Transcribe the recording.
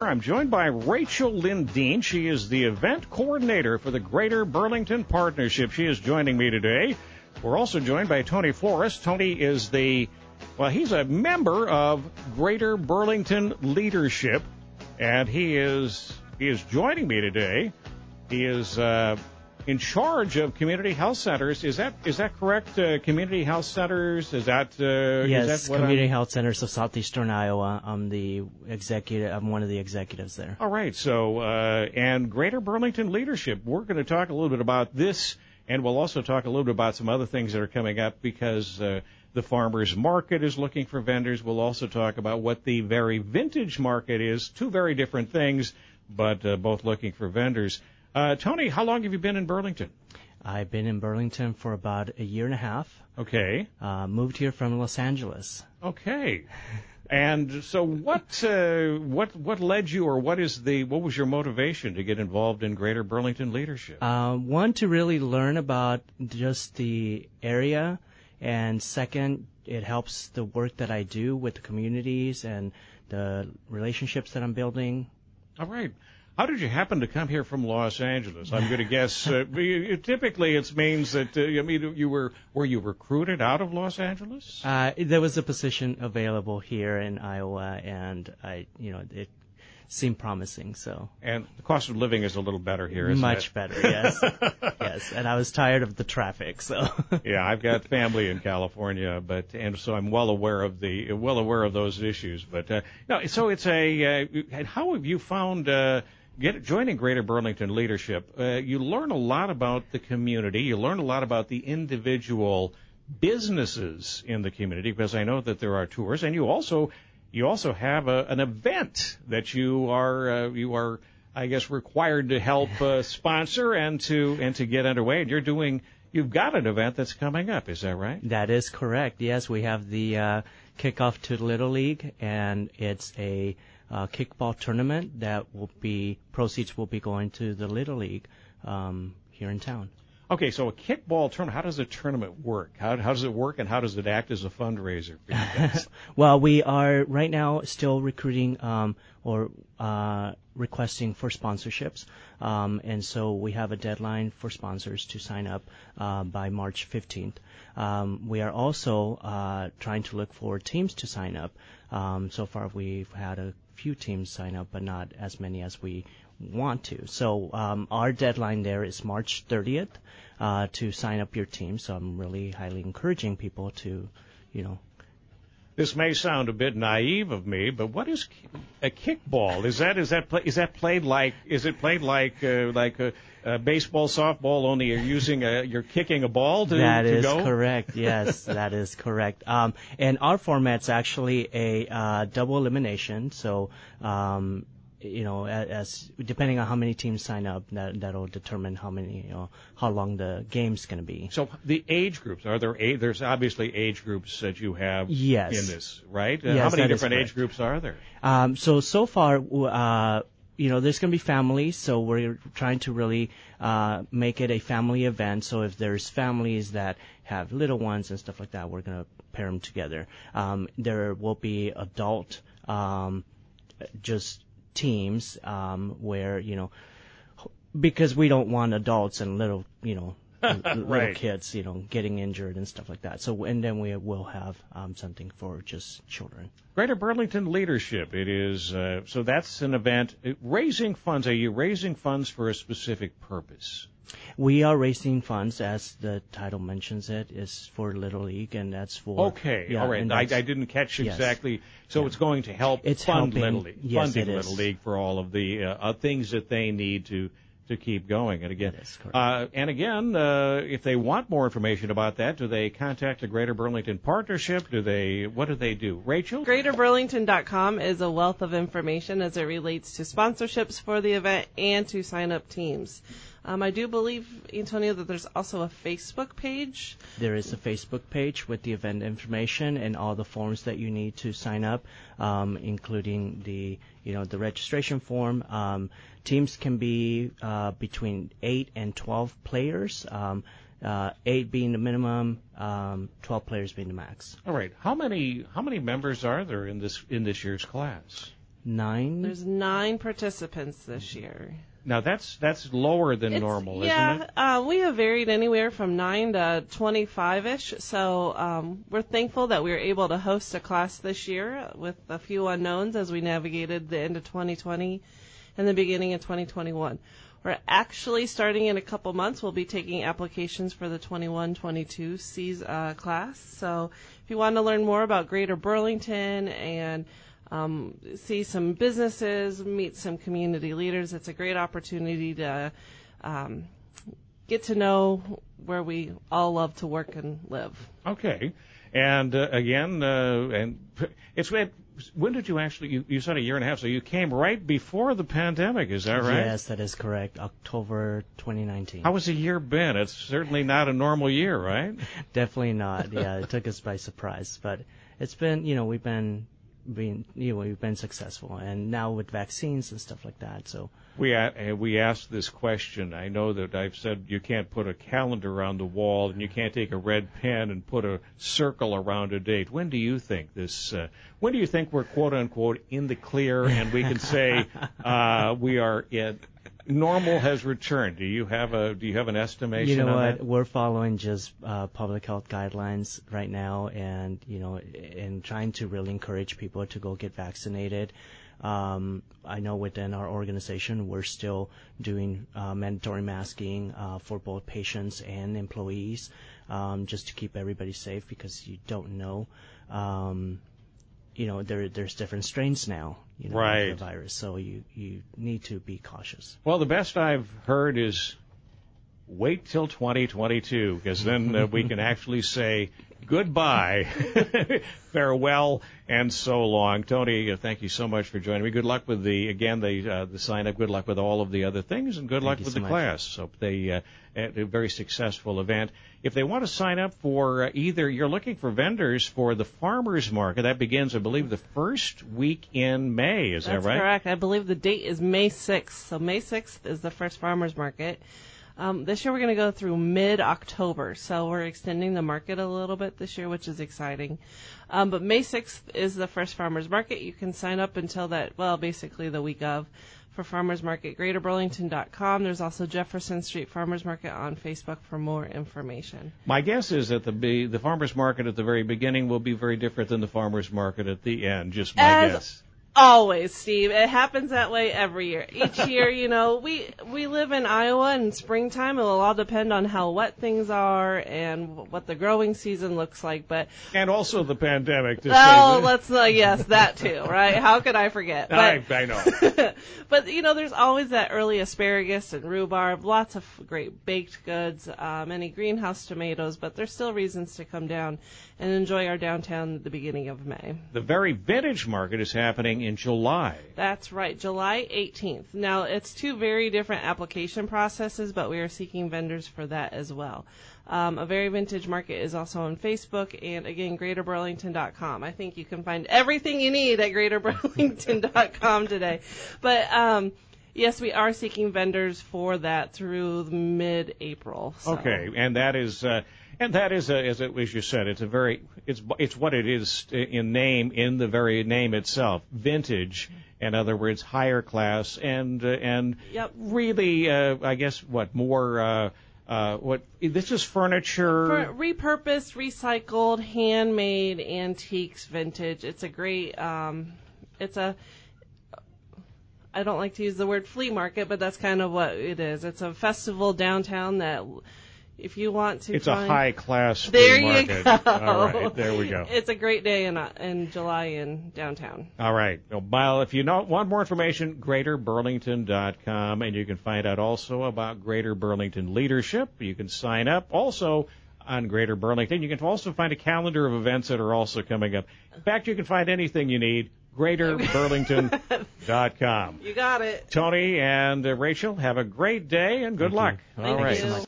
I'm joined by Rachel Lindeen. She is the event coordinator for the Greater Burlington Partnership. She is joining me today. We're also joined by Tony Flores. Tony is he's a member of Greater Burlington Leadership, and he is joining me today. He is in charge of community health centers. Is that correct? Community health centers? Yes, Community Health Centers of Southeastern Iowa. I'm one of the executives there. All right. So, and Greater Burlington Leadership. We're going to talk a little bit about this, and we'll also talk a little bit about some other things that are coming up because the farmers market is looking for vendors. We'll also talk about what the very vintage market is. Two very different things, but both looking for vendors. Tony, how long have you been in Burlington? I've been in Burlington for about a year and a half. Okay. Moved here from Los Angeles. Okay. And so what led you, or what was your motivation to get involved in Greater Burlington Leadership? One, to really learn about just the area, and second, it helps the work that I do with the communities and the relationships that I'm building. All right. How did you happen to come here from Los Angeles? I'm going to guess typically it means that were you recruited out of Los Angeles? There was a position available here in Iowa, and it seemed promising. So. And the cost of living is a little better here, isn't it? Much better, yes. Yes, and I was tired of the traffic, so. Yeah, I've got family in California, and so I'm well aware of those issues. But so it's how have you found joining Greater Burlington Leadership? You learn a lot about the community. You learn a lot about the individual businesses in the community, because I know that there are tours, and you also have an event that you are I guess required to help sponsor and to get underway. And you've got an event that's coming up. Is that right? That is correct. Yes, we have the kickoff to Little League, and it's a kickball tournament that proceeds will be going to the Little League here in town. Okay, so a kickball tournament, how does a tournament work? How does it work, and how does it act as a fundraiser for you guys? Well, we are right now still recruiting or requesting for sponsorships, and so we have a deadline for sponsors to sign up by March 15th. We are also trying to look for teams to sign up. So far, we've had a few teams sign up, but not as many as we want to. So our deadline there is March 30th to sign up your team. So I'm really highly encouraging people to, This may sound a bit naive of me, but what is a kickball? Is it played like a baseball, softball? Only you're kicking a ball to go? That is correct. Yes, that is correct. And our format's actually a double elimination. So, as depending on how many teams sign up, that'll determine how long the game's going to be. So the age groups, there's obviously age groups that you have in this, right? Yes, how many different age groups are there? So far, there's going to be families, so we're trying to really make it a family event. So if there's families that have little ones and stuff like that, we're going to pair them together. There will be adult just teams where, because we don't want adults and little little kids, getting injured and stuff like that. So, and then we will have something for just children. Greater Burlington Leadership. It is so that's an event raising funds. Are you raising funds for a specific purpose? We are raising funds, as the title mentions it, is for Little League, and that's for... Okay, yeah, all right. I didn't catch exactly. So it's going to help fund Little League, funding Little League for all of the things that they need to keep going. And again, if they want more information about that, do they contact the Greater Burlington Partnership? What do they do? Rachel? GreaterBurlington.com is a wealth of information as it relates to sponsorships for the event and to sign up teams. I do believe, Antonio, that there's also a Facebook page. There is a Facebook page with the event information and all the forms that you need to sign up, including the registration form. Teams can be between 8 and 12 players, 8 being the minimum, 12 players being the max. All right. How many members are there in this year's class? 9. There's 9 participants this year. Now that's lower than normal, isn't it? Yeah, we have varied anywhere from 9 to 25-ish. So we're thankful that we were able to host a class this year with a few unknowns as we navigated the end of 2020 and the beginning of 2021. We're actually starting in a couple months. We'll be taking applications for the 21-22 class. So if you want to learn more about Greater Burlington and see some businesses, meet some community leaders, it's a great opportunity to get to know where we all love to work and live. Okay. And again, and it's when did you actually, you said a year and a half, so you came right before the pandemic, is that right? Yes, that is correct. October 2019. How has the year been? It's certainly not a normal year, right? Definitely not. Yeah, it took us by surprise, but it's been, we've been successful, and now with vaccines and stuff like that. So we asked this question. I know that I've said you can't put a calendar on the wall, and you can't take a red pen and put a circle around a date. When do you think when do you think we're quote unquote in the clear, and we can say we are in? Normal has returned. Do you have an estimation? You know on what? That? We're following just public health guidelines right now, and and trying to really encourage people to go get vaccinated. I know within our organization we're still doing mandatory masking for both patients and employees, just to keep everybody safe, because you don't know. There's different strains now, right, of the virus, so you need to be cautious. Well, the best I've heard is wait till 2022, because then we can actually say goodbye, farewell, and so long. Tony, thank you so much for joining me. Good luck with the sign up. Good luck with all of the other things, and good luck with the class. So a very successful event. If they want to sign up for either, you're looking for vendors for the farmers market. That begins, I believe, the first week in May. Is that right? That's correct. I believe the date is May 6th. So May 6th is the first farmers market. This year we're going to go through mid-October, so we're extending the market a little bit this year, which is exciting. But May 6th is the first farmers market. You can sign up until basically the week of, for Farmers Market, GreaterBurlington.com. There's also Jefferson Street Farmers Market on Facebook for more information. My guess is that the farmers market at the very beginning will be very different than the farmers market at the end. Just my guess. Always, Steve. It happens that way every year. Each year, we live in Iowa in springtime. It will all depend on how wet things are and what the growing season looks like. And also the pandemic. Yes, that too, right? How could I forget? I know. But there's always that early asparagus and rhubarb, lots of great baked goods, many greenhouse tomatoes. But there's still reasons to come down and enjoy our downtown at the beginning of May. The very vintage market is happening in July. That's right, July 18th. Now, it's 2 very different application processes, but we are seeking vendors for that as well. A Very Vintage Market is also on Facebook, and again, GreaterBurlington.com. I think you can find everything you need at GreaterBurlington.com today. But yes, we are seeking vendors for that through mid-April. So. Okay, and that is. As you said, it's what it is in name, in the very name itself, vintage. In other words, higher class, and yep. Really, I guess this is furniture, repurposed, recycled, handmade, antiques, vintage. It's a great, I don't like to use the word flea market, but that's kind of what it is. It's a festival downtown that. If you want to, it's a high-class there market. You go. All right, there we go. It's a great day in July in downtown. All right. Well, if you want more information, GreaterBurlington.com, and you can find out also about Greater Burlington Leadership. You can sign up also on Greater Burlington. You can also find a calendar of events that are also coming up. In fact, you can find anything you need. GreaterBurlington.com. You got it. Tony and Rachel, have a great day and good luck. Thank you.